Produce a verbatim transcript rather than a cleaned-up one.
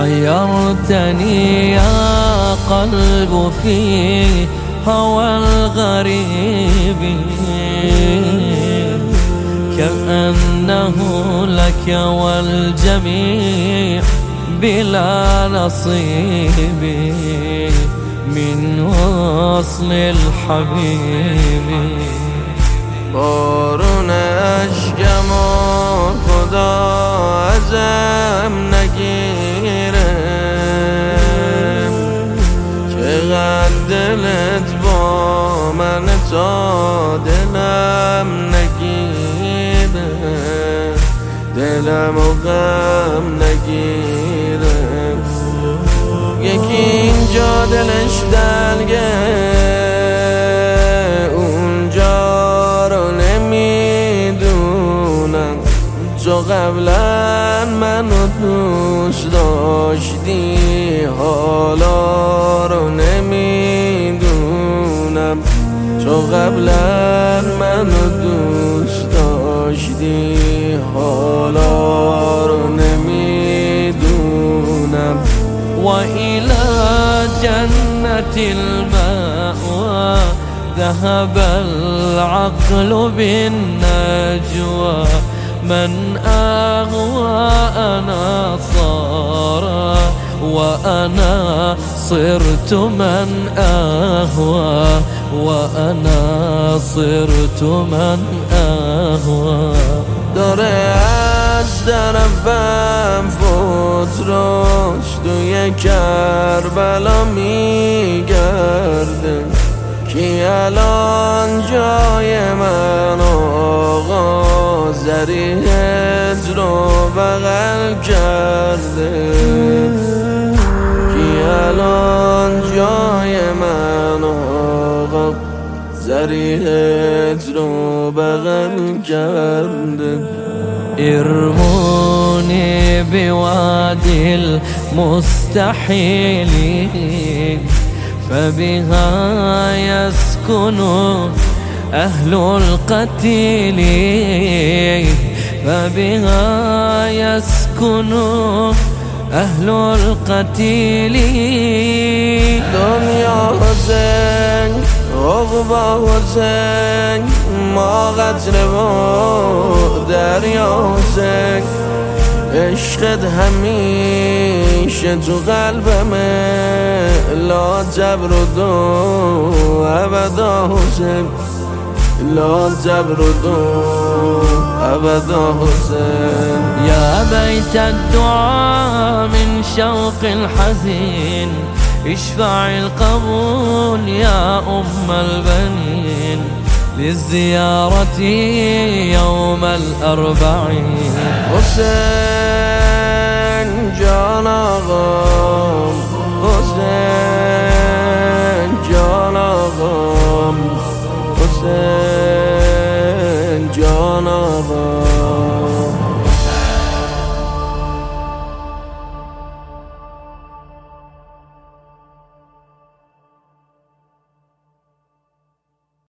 حيرتني يا قلب في هوى الغريب، كأنه لك والجميع بلا نصيب من وصل الحبيب. بارون اشکم و خدا ازم نگیره، چقدر دلت با من تا دلم نگیره، دلم و غم نگیره. یکی اینجا دلش دلگه، اونجا رو نمیدونم. تو قبلا منو دوست داشتی، حالا رو نمیدونم. تو قبلا منو دوست داشتی، حالا رو نمیدونم. وإلى جنة المأوى ذهب العقل بالنجوى، من أهوى أنا صار وأنا صرت من أهوى، وأنا صرت من أهوى. داره از طرفم فوتراش توی کربلا میگرده، کی الان جای من آقا ذریحت رو بغل کرده، کی الان جای من آقا ذریحت رو بغل کرده. ارموني بوادي المستحيل فبها يسكن أهل القتيل، فبها يسكن أهل القتيل. دنیا حسین عقبا حسین، ما قطره و دریا حسین. عشقت همیشه تو قلبمه، لا جبر و دو ابدا حسین، لا جبر و دو ابدا حسین. يا بيت الدعاء من شوق الحزين، اشفع القبول يا أم البنين، للزيارة يوم الأربعين. حسين